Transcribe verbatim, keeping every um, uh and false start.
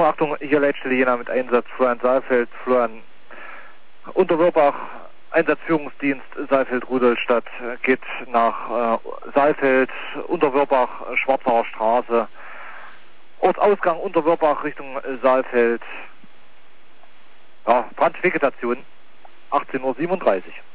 Achtung, Achtung, hier Leitstelle Jena mit Einsatz Florian Saalfeld, Florian Unterwörbach, Einsatzführungsdienst Saalfeld-Rudolstadt geht nach äh, Saalfeld, Unterwörbach, Schwarzacher Straße, Ortsausgang Unterwörbach Richtung äh, Saalfeld, ja, Brandvegetation, achtzehn Uhr siebenunddreißig.